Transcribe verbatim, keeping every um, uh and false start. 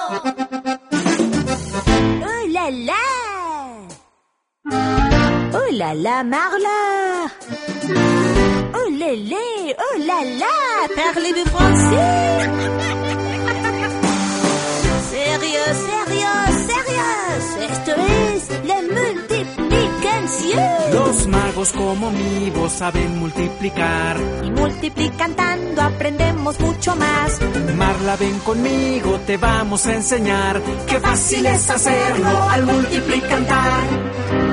Oh là là! Oh là là, Marla! Oh lélé! Oh là là! Parlez-vous français? Sérieux, sérieux, sérieux. Esto es la multiplicación. Los magos como mi voz saben multiplicar. Y multiplicando aprendemos mucho más. Marla, ven conmigo, te vamos a enseñar. Qué fácil es hacerlo al multiplicar.